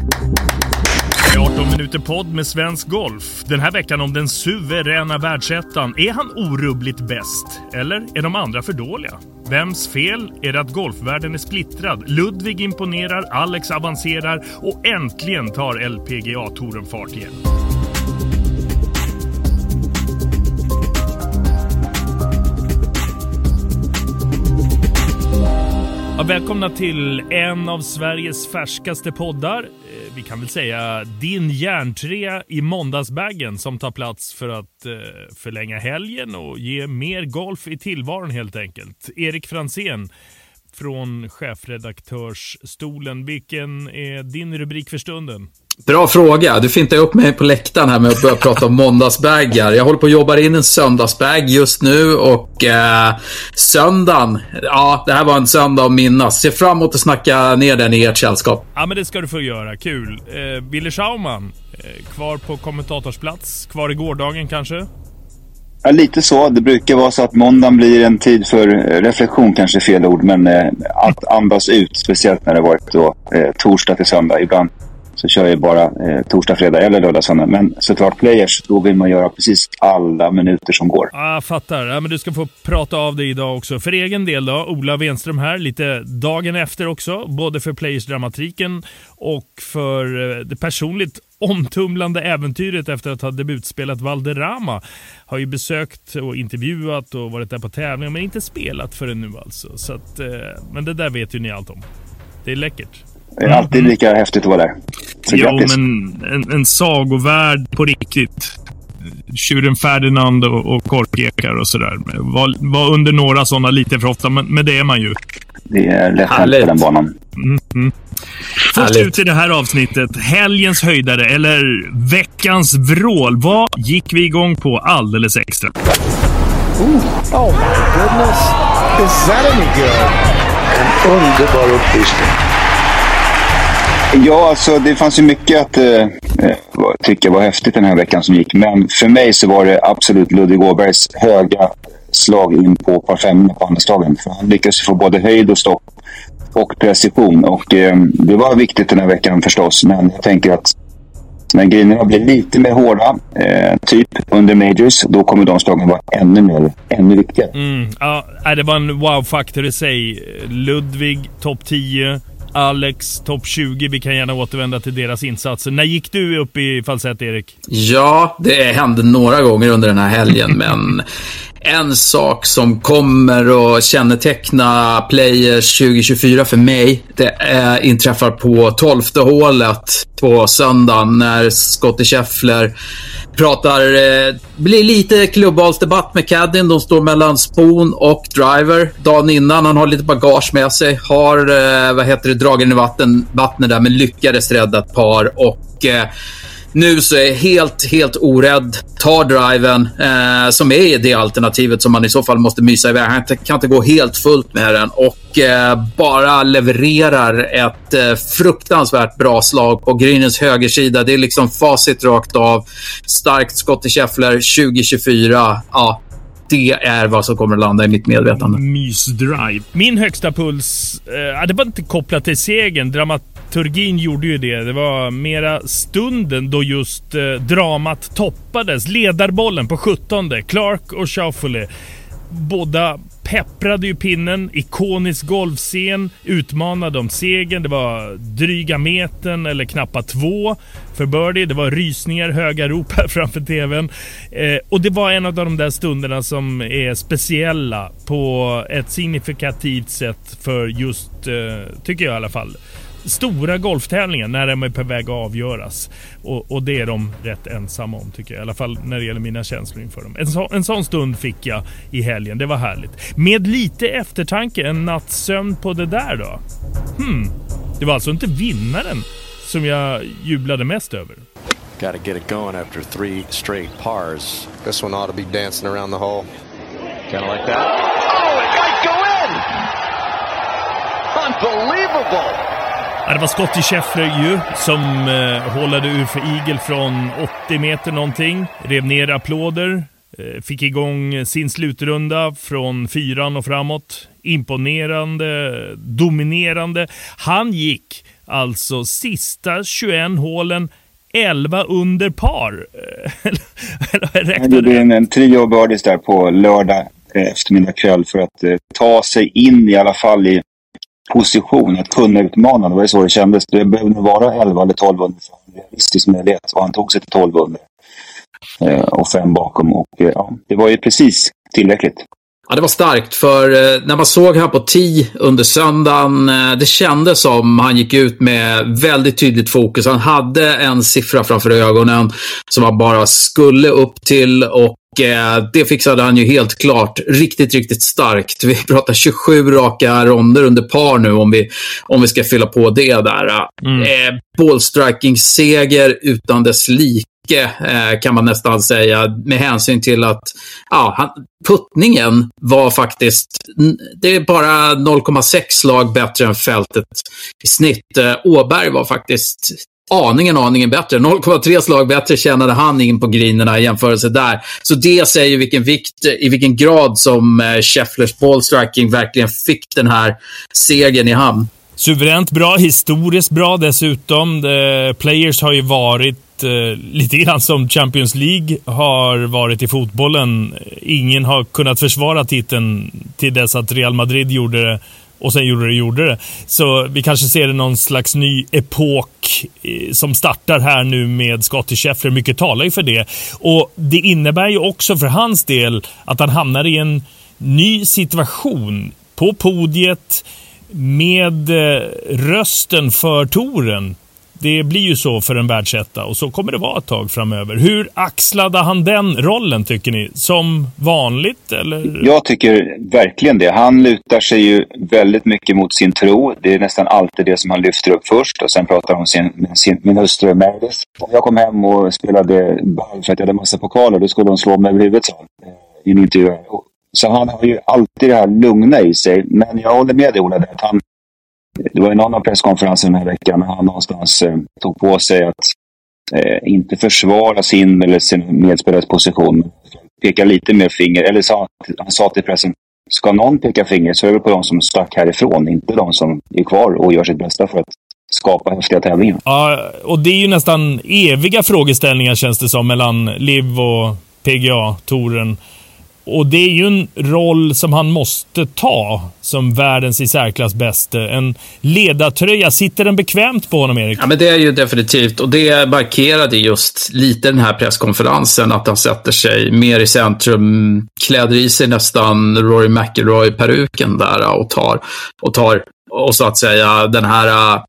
18 minuter podd med svensk golf. Den här veckan om den suveräna världsettan. Är han orubbligt bäst? Eller är de andra för dåliga? Vems fel är det att golfvärlden är splittrad? Ludvig imponerar, Alex avancerar och äntligen tar LPGA-touren fart igen. Ja, välkomna till en av Sveriges färskaste poddar. Vi kan väl säga din järntrea i måndagsbaggen som tar plats för att förlänga helgen och ge mer golf i tillvaron helt enkelt. Erik Franzén från chefredaktörsstolen. Vilken är din rubrik för stunden? Bra fråga. Du fintar upp mig på läktaren här med att börja prata om måndagsbaggar. Jag håller på att jobba in en söndagsbag just nu och söndagen, ja, det här var en söndag att minnas. Se fram emot att snacka ner den i ert sällskap. Ja, men det ska du få göra. Kul. Wille Schaumann, kvar på kommentatorsplats. Kvar i gårdagen kanske? Ja, lite så. Det brukar vara så att måndagen blir en tid för reflektion, kanske fel ord, men att andas ut, speciellt när det varit då, torsdag till söndag. Ibland så kör jag bara torsdag, fredag eller lördag, söndag. Men såklart players, då vill man göra precis alla minuter som går. Ja, fattar. Ja, men du ska få prata av dig idag också. För egen del då, Ola Wenström här, lite dagen efter också. Både för players-dramatiken och för det personligt omtumlande äventyret efter att ha debutspelat Valderrama. Har ju besökt och intervjuat och varit där på tävlingar, men inte spelat förrän nu alltså. Så att, men det där vet ju ni allt om. Det är läckert. Det är alltid lika häftigt att vara där. Så jo, grattis. men en sagovärld på riktigt. Tjuren Ferdinand och korkekar och sådär. Var under några sådana lite för ofta, men det är man ju. Det är lätt på den banan. Först ut i det här avsnittet, helgens höjdare eller veckans vrål. Vad gick vi igång på alldeles extra? Oh my goodness. Is that any good? En underbar uppvisning. Ja, alltså det fanns ju mycket att tycka var häftigt den här veckan som gick. Men för mig så var det absolut Ludvig Åbergs höga slag in på par 5 på andra slagen. För han lyckades få både höjd och stopp och precision. Och det var viktigt den här veckan förstås. Men jag tänker att när grinerna blir lite mer hårda, typ under majors, då kommer de slagen vara ännu viktigare. Ja, det var en wow-faktor i sig. Ludvig, topp 10. Alex, topp 20. Vi kan gärna återvända till deras insatser. När gick du upp i falsett, Erik? Ja, det hände några gånger under den här helgen, men en sak som kommer att känneteckna Players 2024 för mig, det inträffar på 12:e hålet på söndagen när Scottie Scheffler blir lite klubbvalsdebatt med caddien. De står mellan spoon och driver. Dagen innan, han har lite bagage med sig. Har, dragen i vattnet där, men lyckades rädda ett par. Och nu så är helt orädd. Tar driven, som är det alternativet som man i så fall måste mysa iväg. Han kan inte gå helt fullt med den. Och bara levererar ett fruktansvärt bra slag på greenens högersida. Det är liksom facit rakt av. Starkt Scottie Scheffler 2024. Ja, det är vad som kommer att landa i mitt medvetande. Mysdrive. Min högsta puls, det var inte kopplat till segern. Dramaturgin gjorde ju det. Det var mera stunden då just dramat toppades. Ledarbollen på 17:e. Clark och Schauffele. Båda pepprade ju pinnen, ikonisk golfscen, utmanade om segern. Det var dryga metern eller knappa 2 för birdie. Det var rysningar, höga rop här framför tvn. Och det var en av de där stunderna som är speciella på ett signifikativt sätt för just, tycker jag i alla fall, stora golftävlingar när de är på väg att avgöras. Och det är de rätt ensamma om, tycker jag. I alla fall när det gäller mina känslor inför dem. En sån stund fick jag i helgen. Det var härligt. Med lite eftertanke, en nattsömn på det där då. Det var alltså inte vinnaren som jag jublade mest över. Gotta get it going after 3 straight pars. This one ought to be dancing around the hole. Kind of like that. Oh, it might go in! Unbelievable! Ja, det var Scottie Scheffler ju som hålade ur för eagle från 80 meter någonting. Rev ner applåder. Fick igång sin slutrunda från 4 och framåt. Imponerande, dominerande. Han gick alltså sista 21 hålen 11 under par. Han gjorde en trio birdies där på lördag eftermiddag kväll för att ta sig in i alla fall i position att kunna utmana. Det var ju så det kändes. Det behövde vara 11 eller 12 under för en realistisk möjlighet. Och han tog sig till 12 under. Och 5 bakom. Och ja, det var ju precis tillräckligt. Ja, det var starkt, för när man såg här på 10 under söndagen, det kändes som han gick ut med väldigt tydligt fokus. Han hade en siffra framför ögonen som han bara skulle upp till, och det fixade han ju helt klart riktigt, riktigt starkt. Vi pratar 27 raka ronder under par nu om vi ska fylla på det där. Ballstriking-seger utan dess like, kan man nästan säga, med hänsyn till att puttningen var faktiskt, det är bara 0,6 slag bättre än fältet i snitt. Åberg var faktiskt aningen bättre. 0,3 slag bättre tjänade han in på grinerna i jämförelse där. Så det säger vilken vikt, i vilken grad som Schefflers ballstriking verkligen fick den här segern i hamn. Suveränt bra, historiskt bra dessutom. Players har ju varit lite grann som Champions League har varit i fotbollen. Ingen har kunnat försvara titeln till dess att Real Madrid gjorde det, och sen gjorde det. Så vi kanske ser någon slags ny epok som startar här nu med Scottie Scheffler. Mycket talar ju för det. Och det innebär ju också för hans del att han hamnar i en ny situation på podiet med rösten för touren. Det blir ju så för en världsetta, och så kommer det vara ett tag framöver. Hur axlade han den rollen, tycker ni? Som vanligt, eller? Jag tycker verkligen det. Han lutar sig ju väldigt mycket mot sin tro. Det är nästan alltid det som han lyfter upp först, och sen pratar han om min hustru Meredith. Jag kom hem och spelade ball för att jag hade massa pokaler. Då skulle hon slå mig över huvudet, så i en intervju. Så han har ju alltid det här lugna i sig. Men jag håller med dig, Ola, att det var en annan presskonferens den här veckan när han någonstans tog på sig att inte försvara sin eller sin medspelares position. Peka lite mer finger. Eller han sa till pressen, ska någon peka finger så är det på de som stack härifrån, inte de som är kvar och gör sitt bästa för att skapa häftiga tävlingar. Ja, och det är ju nästan eviga frågeställningar, känns det som, mellan LIV och PGA-touren. Och det är ju en roll som han måste ta som världens i särklass bästa. En ledartröja, sitter den bekvämt på honom, Erik? Ja, men det är ju definitivt. Och det markerade just lite den här presskonferensen, att han sätter sig mer i centrum, kläder i sig nästan Rory McIlroy-peruken där och tar och så att säga den här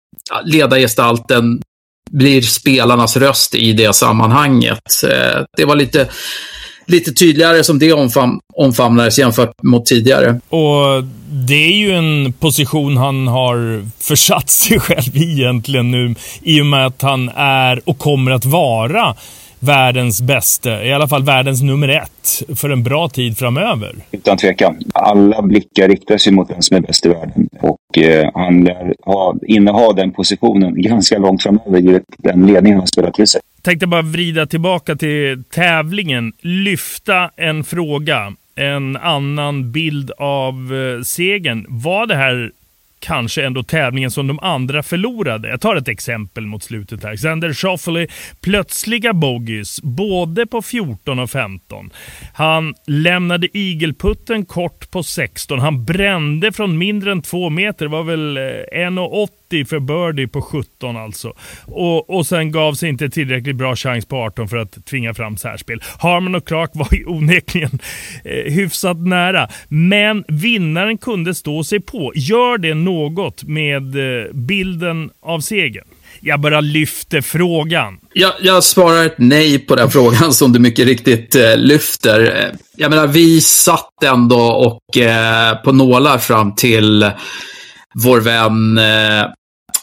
ledargestalten blir spelarnas röst i det sammanhanget. Det var lite tydligare som det omfamnades jämfört mot tidigare. Och det är ju en position han har försatt sig själv egentligen nu, i och med att han är och kommer att vara världens bästa, i alla fall världens nummer 1 för en bra tid framöver. Utan tvekan. Alla blickar riktar sig mot den som är bäst i världen. Och han lär inneha den positionen ganska långt framöver, givet den ledningen han spelar till sig. Tänkte bara vrida tillbaka till tävlingen. Lyfta en fråga. En annan bild av segern. Var det här kanske ändå tävlingen som de andra förlorade? Jag tar ett exempel mot slutet här. Xander Schauffele, plötsliga bogeys både på 14 och 15. Han lämnade igelputten kort på 16. Han brände från mindre än 2 meter. Det var väl 1,80 för birdie på 17 alltså. Och sen gav sig inte tillräckligt bra chans på 18 för att tvinga fram särspel. Harman och Clark var ju onekligen hyfsat nära. Men vinnaren kunde stå sig på. Gör det något med bilden av segern? Jag bara lyfter frågan. Jag svarar ett nej på den frågan som du mycket riktigt lyfter. Jag menar, vi satt ändå och på nålar fram till vår vän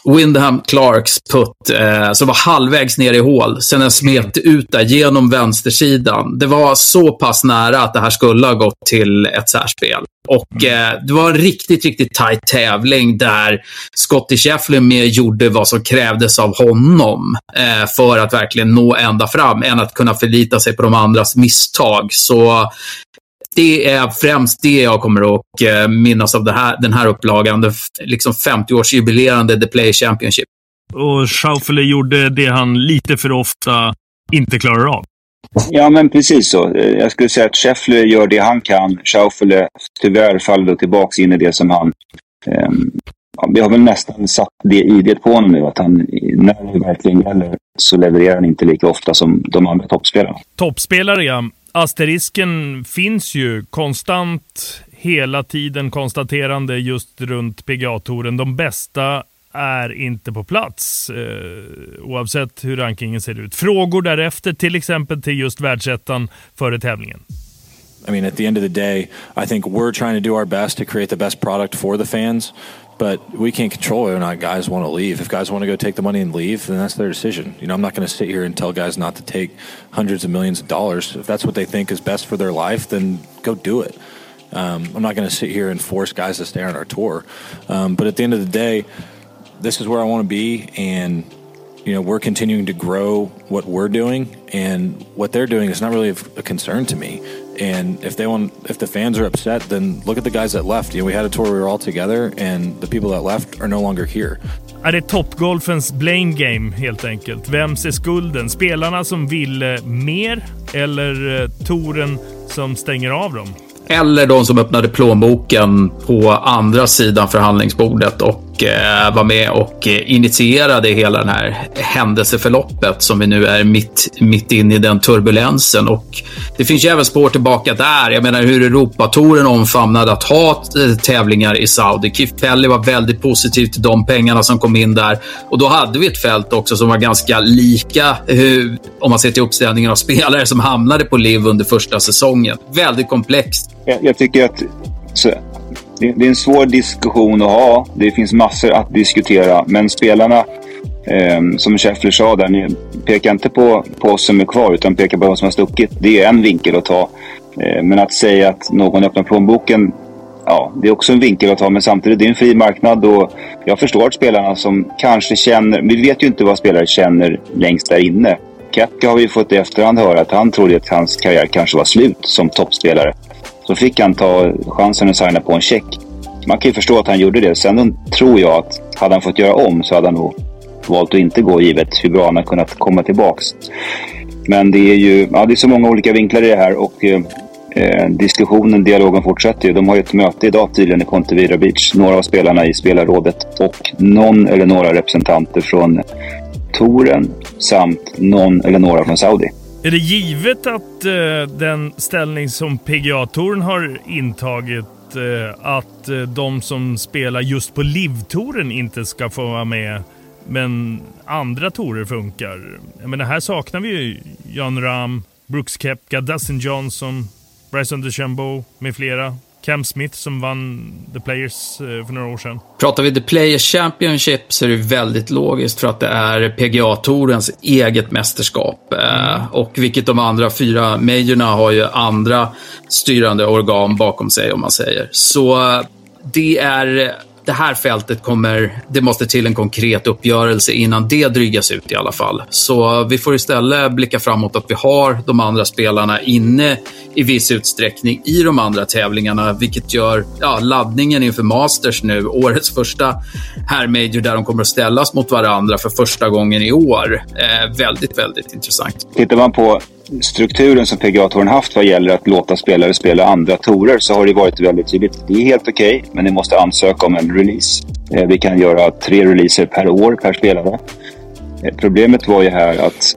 Wyndham Clarks putt som var halvvägs ner i hål. Sen den smet ut där genom vänstersidan. Det var så pass nära att det här skulle ha gått till ett särspel. Och det var en riktigt, riktigt tajt tävling där Scottie Scheffler mer gjorde vad som krävdes av honom för att verkligen nå ända fram än att kunna förlita sig på de andras misstag. Så det är främst det jag kommer att minnas av den här upplagan. Det liksom 50-årsjubilerande The Play Championship. Och Schauffele gjorde det han lite för ofta inte klarar av. Ja, men precis så. Jag skulle säga att Scheffler gör det han kan. Schauffele tyvärr faller tillbaka in i det som han... vi har väl nästan satt det i det på honom nu. Att han, när det verkligen gäller, så levererar han inte lika ofta som de andra toppspelarna. Toppspelare, ja. Asterisken finns ju konstant hela tiden konstaterande just runt PGA-touren. De bästa är inte på plats oavsett hur rankingen ser ut. Frågor därefter, till exempel till just världsettan före tävlingen. I mean, at the end of the day, I think we're trying to do our best to create the best product for the fans, but we can't control whether or not guys want to leave. If guys want to go take the money and leave, then that's their decision. You know, I'm not going to sit here and tell guys not to take hundreds of millions of dollars. If that's what they think is best for their life, then go do it. I'm not going to sit here and force guys to stay on our tour. But at the end of the day, this is where I want to be, and you know, we're continuing to grow what we're doing, and what they're doing is not really a concern to me. And if the fans are upset, then look at the guys that left. You know, we had a tour where we were all together, and the people that left are no longer here. Är det toppgolfens blame game helt enkelt? Vems är skulden? Spelarna som vill mer, eller touren som stänger av dem? Eller de som öppnade plånboken på andra sidan förhandlingsbordet och var med och initierade hela den här händelseförloppet som vi nu är mitt in i den turbulensen. Och det finns ju även spår tillbaka där. Jag menar hur Europatouren omfamnade att ha tävlingar i Saudi. Keith Pelley var väldigt positiv till de pengarna som kom in där. Och då hade vi ett fält också som var ganska lika om man ser till uppställningen av spelare som hamnade på LIV under första säsongen. Väldigt komplext. Jag tycker att det är en svår diskussion att ha. Det finns massor att diskutera. Men spelarna, som Scheffler sa där, ni pekar inte på oss som är kvar utan pekar på vad som har stuckit. Det är en vinkel att ta. Men att säga att någon öppnar plånboken, ja, det är också en vinkel att ta. Men samtidigt, det är en fri marknad och jag förstår att spelarna som kanske känner... Vi vet ju inte vad spelare känner längst där inne. Koepka har vi fått i efterhand höra att han trodde att hans karriär kanske var slut som toppspelare. Så fick han ta chansen att signa på en check. Man kan ju förstå att han gjorde det. Sen tror jag att hade han fått göra om så hade han nog valt att inte gå, givet hur bra han har kunnat komma tillbaks. Men det är ju det är så många olika vinklar i det här och dialogen fortsätter ju. De har ju ett möte idag tydligen i Ponte Vedra Beach. Några av spelarna i spelarrådet och någon eller några representanter från touren samt någon eller några från Saudi. Är det givet att den ställning som PGA-touren har intagit att de som spelar just på LIV-touren inte ska få vara med, men andra tourer funkar? Men här saknar vi ju Jon Rahm, Brooks Koepka, Dustin Johnson, Bryson DeChambeau med flera. Cam Smith som vann The Players för några år sedan. Pratar vi The Players Championship så är det väldigt logiskt för att det är PGA-tourens eget mästerskap. Och vilket de andra 4 majorna har ju andra styrande organ bakom sig om man säger. Så det här fältet det måste till en konkret uppgörelse innan det drygas ut i alla fall. Så vi får istället blicka framåt att vi har de andra spelarna inne i viss utsträckning i de andra tävlingarna, vilket gör laddningen inför Masters nu, årets första herrmajor där de kommer att ställas mot varandra för första gången i år. Väldigt, väldigt intressant. Tittar man på strukturen som PGA-touren haft vad gäller att låta spelare spela andra tourer så har det varit väldigt tydligt. Det är helt okej, men ni måste ansöka om en release. Vi kan göra 3 releaser per år per spelare. Problemet var ju här att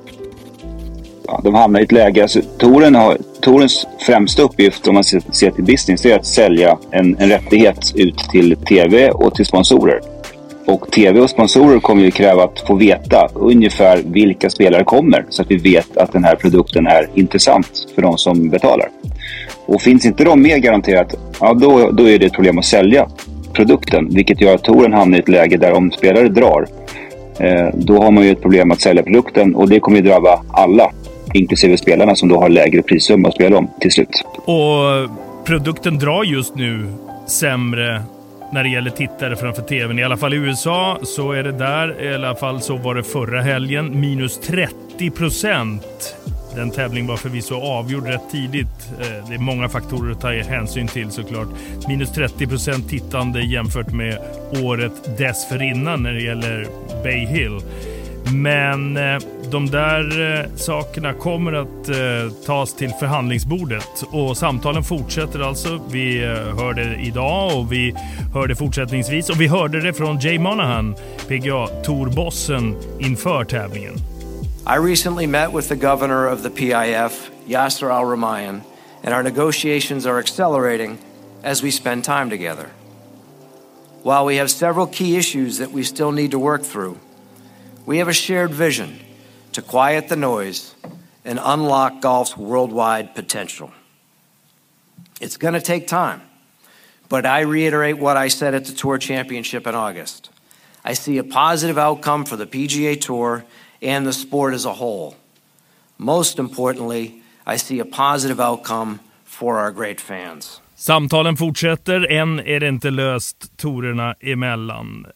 de hamnar i ett läge. Alltså, tourens främsta uppgift om man ser till business är att sälja en rättighet ut till tv och till sponsorer. Och tv och sponsorer kommer ju kräva att få veta ungefär vilka spelare kommer så att vi vet att den här produkten är intressant för de som betalar. Och finns inte de mer garanterat, då är det ett problem att sälja. produkten. Vilket gör att touren hamnar i ett läge där om spelare drar, då har man ju ett problem att sälja produkten. Och det kommer ju drabba alla, inklusive spelarna som då har lägre prissumma att spela om till slut. Och produkten drar just nu sämre när det gäller tittare framför tvn. I alla fall i USA så är det där. I alla fall så var det förra helgen. Minus 30%. Den tävling var förvisso avgjord rätt tidigt. Det är många faktorer att ta hänsyn till såklart. Minus 30% tittande jämfört med året dessförinnan när det gäller Bay Hill. Men de där sakerna kommer att tas till förhandlingsbordet och samtalen fortsätter alltså. Vi hörde det idag och vi hörde fortsättningsvis och vi hörde det från Jay Monahan, PGA-tourbossen inför tävlingen. I recently met with the governor of the PIF, Yasser Al-Rumayyan, and our negotiations are accelerating as we spend time together. While we have several key issues that we still need to work through, we have a shared vision to quiet the noise and unlock golf's worldwide potential. It's going to take time, but I reiterate what I said at the Tour Championship in August. I see a positive outcome for the PGA Tour and the sport as a whole. Most importantly, I see a positive outcome for our great fans. Samtalen fortsätter, än är det inte löst tourerna emellan.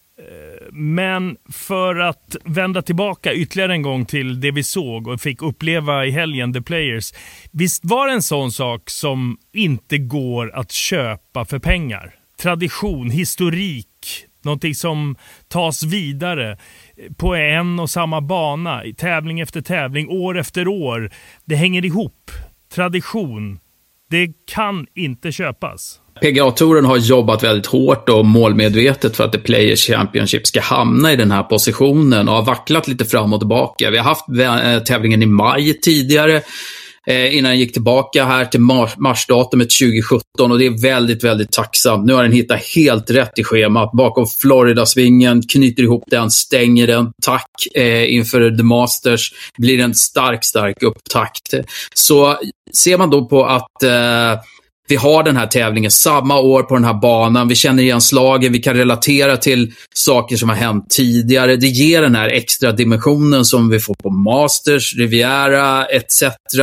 Men för att vända tillbaka ytterligare en gång till det vi såg och fick uppleva i helgen, The Players. Visst var det en sån sak som inte går att köpa för pengar? Tradition, historik, någonting som tas vidare på en och samma bana, tävling efter tävling, år efter år. Det hänger ihop. Tradition, det kan inte köpas. PGA-touren har jobbat väldigt hårt och målmedvetet för att The Players Championship ska hamna i den här positionen och har vacklat lite fram och tillbaka. Vi har haft tävlingen i maj tidigare innan den gick tillbaka här till marsdatumet 2017 och det är väldigt, väldigt tacksamt. Nu har den hittat helt rätt i schemat bakom Florida-svingen, knyter ihop den, stänger den, tack inför The Masters, blir en stark upptakt. Så ser man då på att vi har den här tävlingen samma år på den här banan. Vi känner igen slagen. Vi kan relatera till saker som har hänt tidigare. Det ger den här extra dimensionen som vi får på Masters, Riviera etc.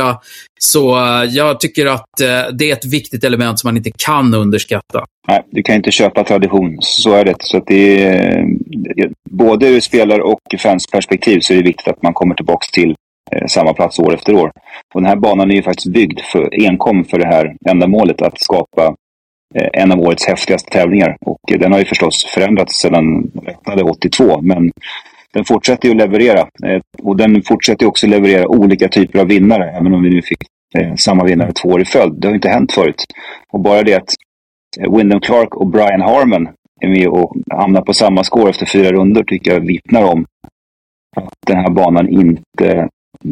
Så jag tycker att det är ett viktigt element som man inte kan underskatta. Nej, du kan inte köpa tradition. Så är det. Så att det är, både ur spelar- och fansperspektiv så är det viktigt att man kommer tillbaka till samma plats år efter år. Och den här banan är ju faktiskt byggd enkom för det här ändamålet att skapa en av årets häftigaste tävlingar. Och den har ju förstås förändrats sedan öppnade 82, men den fortsätter ju att leverera. Och den fortsätter ju också leverera olika typer av vinnare, även om vi nu fick samma vinnare 2 år i följd. Det har ju inte hänt förut. Och bara det att Wyndham Clark och Brian Harman är med och hamnar på samma score efter 4 runder tycker jag vittnar om att den här banan inte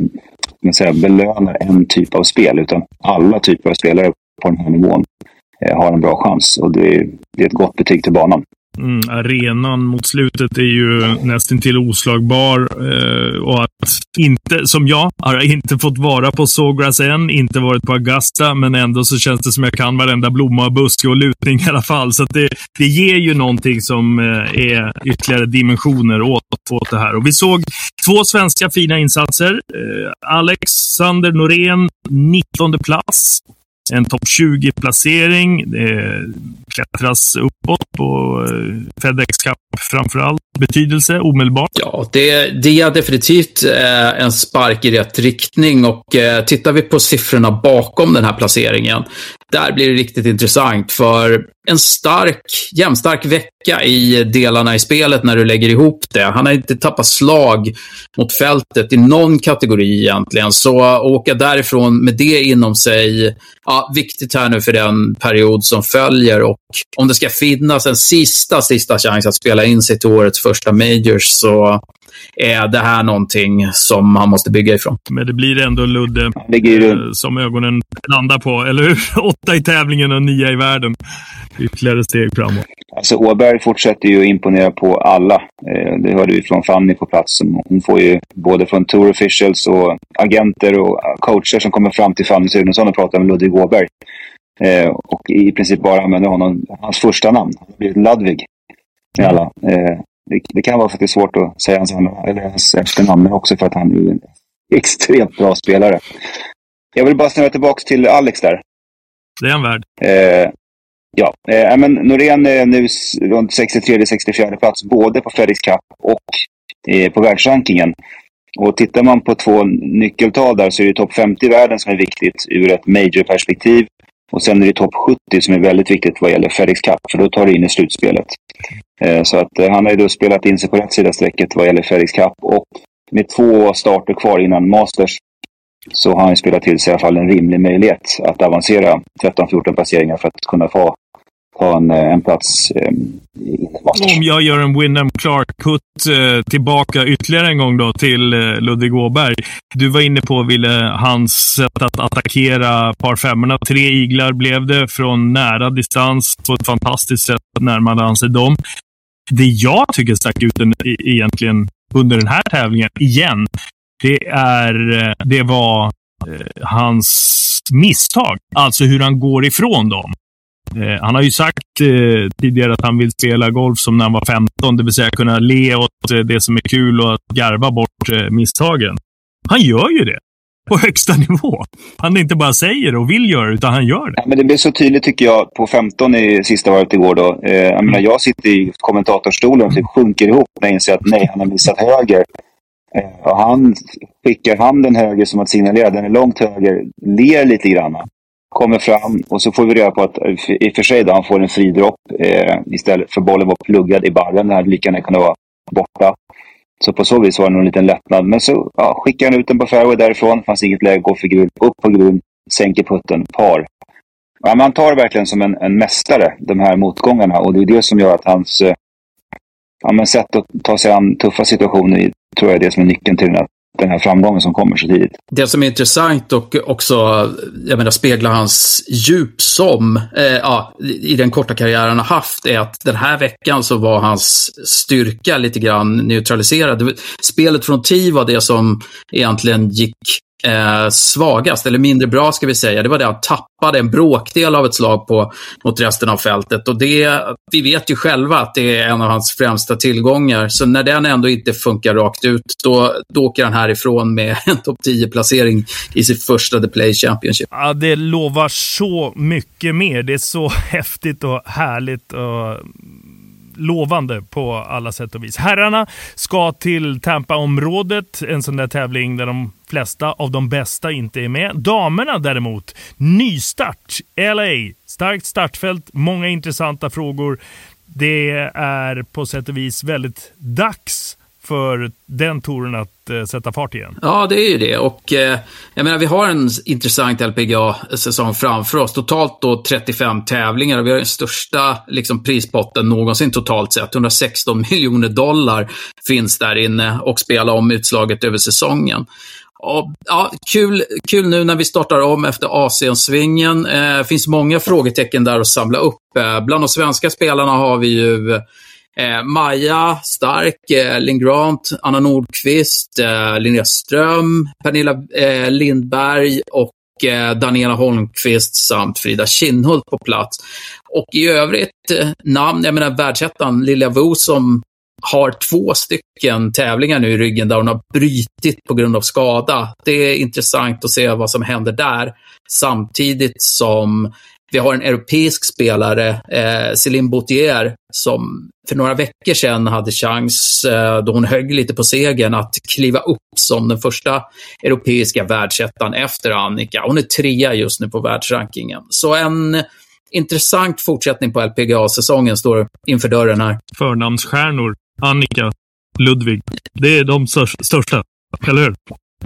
belönar en typ av spel, utan alla typer av spelare på den här nivån har en bra chans, och det är ett gott betyg till banan. Arenan mot slutet är ju nästan till oslagbar och att inte, som jag har inte fått vara på Sawgrass än, inte varit på Augusta, men ändå så känns det som jag kan varenda blomma och buske och lutning i alla fall, så att det ger ju någonting som är ytterligare dimensioner åt det här. Och vi såg 2 svenska fina insatser. Alexander Norén 19:e plats, en topp 20-placering, klättras uppåt på FedEx Cup framförallt. Betydelse omedelbart? Ja, det är definitivt en spark i rätt riktning, och tittar vi på siffrorna bakom den här placeringen, där blir det riktigt intressant, för en jämnstark vecka i delarna i spelet när du lägger ihop det. Han har inte tappat slag mot fältet i någon kategori egentligen, så åka därifrån med det inom sig, ja, viktigt här nu för den period som följer, och om det ska finnas en sista chans att spela in sig till årets första majors, så är det här någonting som man måste bygga ifrån. Men det blir ändå Ludde som ögonen landar på, eller hur? 8 i tävlingen och 9 i världen. Ytterligare steg framåt. Alltså Åberg fortsätter ju imponera på alla. Det hörde vi från Fanny på plats. Hon får ju både från tour officials och agenter och coacher som kommer fram till Fanny Sugnesson och pratar med Ludvig Åberg. Och i princip bara använder hans första namn. Det blir Ludvig med alla. Det kan vara faktiskt svårt att säga hans efternamn också, för att han är en extremt bra spelare. Jag vill bara snöa tillbaka till Alex där. Det är en värd. Men Norén är nu runt 63-64 plats både på FedEx Cup och på världsrankingen. Och tittar man på 2 nyckeltal där, så är det topp 50 i världen som är viktigt ur ett major-perspektiv. Och sen är det topp 70 som är väldigt viktigt vad gäller FedEx Cup, för då tar det in i slutspelet. Så att han har ju då spelat in sig på rätt sida strecket vad gäller FedEx Cup, och med 2 starter kvar innan Masters så har han ju spelat till sig i alla fall en rimlig möjlighet att avancera 13-14 placeringar för att kunna få en plats i Masters. Om jag gör en Wyndham Clark-kutt tillbaka ytterligare en gång då till Ludvig Åberg. Du var inne på hans sätt att attackera par 5:orna. 3 iglar blev det från nära distans. På ett fantastiskt sätt närmade han sig dem. Det jag tycker stack ut egentligen under den här tävlingen igen, det var hans misstag. Alltså hur han går ifrån dem. Han har ju sagt tidigare att han vill spela golf som när han var 15, det vill säga kunna le åt det som är kul och att garva bort misstagen. Han gör ju det på högsta nivå. Han inte bara säger och vill göra, utan han gör det. Ja, men det blir så tydligt tycker jag på 15 i sista varet igår då. Jag sitter i kommentatorstolen och sjunker ihop när jag inser att nej, han har missat höger. Och han skickar handen höger som att signalera, den är långt höger, ler lite grann. Kommer fram och så får vi reda på att i och för sig då han får en fri dropp istället för bollen var pluggad i barren. Den här lika gärna kunde vara borta. Så på så vis var det nog en liten lättnad. Men så skickar han ut den på fairway därifrån. Fanns inget läge, gå för grun, upp på grun, sänker putten, par. Ja, man tar verkligen som en mästare de här motgångarna. Och det är det som gör att hans sätt att ta sig an tuffa situationer tror jag är det som är nyckeln till den här framgången som kommer så tidigt. Det som är intressant och också speglar hans djup som i den korta karriären han har haft, är att den här veckan så var hans styrka lite grann neutraliserad. Spelet från tee var det som egentligen gick svagast, eller mindre bra ska vi säga. Det var det han tappade en bråkdel av ett slag mot resten av fältet, och vi vet ju själva att det är en av hans främsta tillgångar. Så när den ändå inte funkar rakt ut, då åker han härifrån med en topp 10-placering i sitt första The Play Championship. Ja, det lovar så mycket mer. Det är så häftigt och härligt och lovande på alla sätt och vis. Herrarna ska till Tampa-området, en sån där tävling där de flesta av de bästa inte är med. Damerna däremot, nystart, LA, starkt startfält, många intressanta frågor. Det är på sätt och vis väldigt dags för den touren att sätta fart igen. Ja, det är ju det. Och vi har en intressant LPGA-säsong framför oss. Totalt då 35 tävlingar. Vi har den största prispotten någonsin totalt sett. $116 miljoner finns där inne och spela om utslaget över säsongen. Och, kul nu när vi startar om efter Asien-svingen. Finns många frågetecken där att samla upp. Bland de svenska spelarna har vi ju Maja Stark, Linn Grant, Anna Nordqvist, Linnea Ström, Pernilla Lindberg och Daniela Holmqvist samt Frida Kinnhult på plats. Och i övrigt namn, världsettan Lilja Wu som har 2 stycken tävlingar nu i ryggen där hon har brytit på grund av skada. Det är intressant att se vad som händer där. Samtidigt som vi har en europeisk spelare, Céline Boutier, som för några veckor sedan hade chans, då hon högg lite på segern, att kliva upp som den första europeiska världsettan efter Annika. Hon är 3 just nu på världsrankingen. Så en intressant fortsättning på LPGA-säsongen står inför dörren här. Förnamnsstjärnor, Annika, Ludvig. Det är de största, eller hur?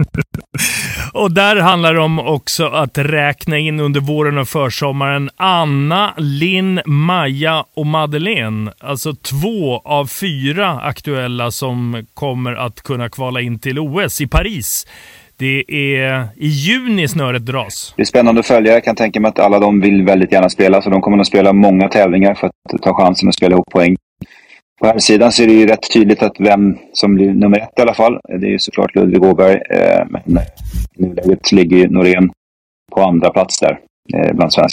Och där handlar det om också att räkna in under våren och försommaren Anna, Linn, Maja och Madeleine. Alltså 2 av 4 aktuella som kommer att kunna kvala in till OS i Paris. Det är i juni snöret dras. Det är spännande att följa. Jag kan tänka mig att alla de vill väldigt gärna spela, så de kommer att spela många tävlingar för att ta chansen att spela ihop poäng. På här sidan så är det ju rätt tydligt att vem som blir nummer 1 i alla fall. Det är ju såklart Ludvig Åberg. Men i nuläget ligger Norén på andra plats där bland svenskarna.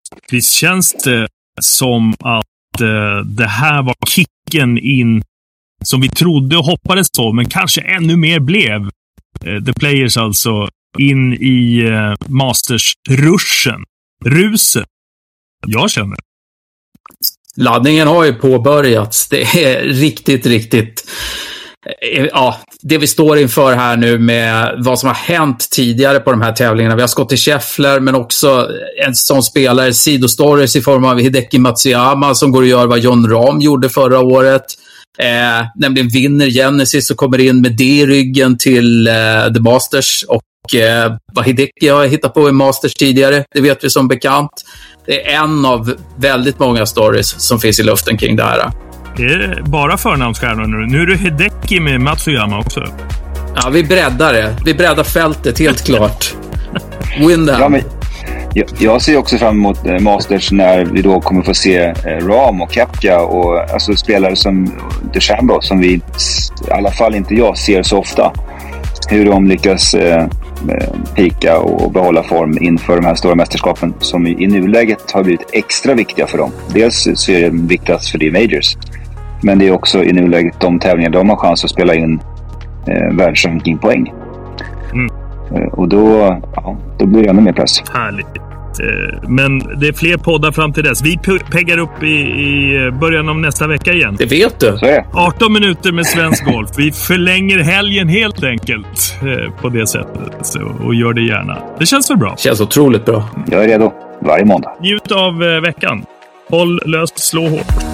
Visst känns det som att det här var kicken in som vi trodde och hoppades på, men kanske ännu mer blev The Players alltså in i Masters-ruschen. Ruset. Jag känner. Laddningen har ju påbörjats. Det är riktigt det vi står inför här nu med vad som har hänt tidigare på de här tävlingarna. Vi har Scottie Scheffler, men också en sån spelare, sidostories i form av Hideki Matsuyama som går och gör vad Jon Rahm gjorde förra året. Nämligen vinner Genesis och kommer in med det i ryggen till The Masters, och vad Hideki har hittat på i Masters tidigare, det vet vi som bekant. Det är en av väldigt många stories som finns i luften kring det här. Det är bara förnamnsstjärnor nu. Nu är det Hideki med Matsuyama också. Ja, vi breddar det. Vi breddar fältet, helt klart. Windham. Ja, men jag ser också fram emot Masters när vi då kommer få se Rahm och Koepka och alltså spelare som DeChambeau som vi, i alla fall inte jag, ser så ofta. Hur de lyckas pika och behålla form inför de här stora mästerskapen som i nuläget har blivit extra viktiga för dem. Dels så är det viktigast för de majors, men det är också i nuläget de tävlingar de har chans att spela in världsrankingpoäng. Och då blir det ännu mer press. Härligt. Men det är fler poddar fram till dess. Vi peggar upp i början av nästa vecka igen. Det vet du. Så är det. 18 minuter med svensk golf. Vi förlänger helgen helt enkelt på det sättet. Och gör det gärna. Det känns väl bra? Känns otroligt bra. Jag är redo varje måndag. Njut av veckan. Håll löst, slå hårt.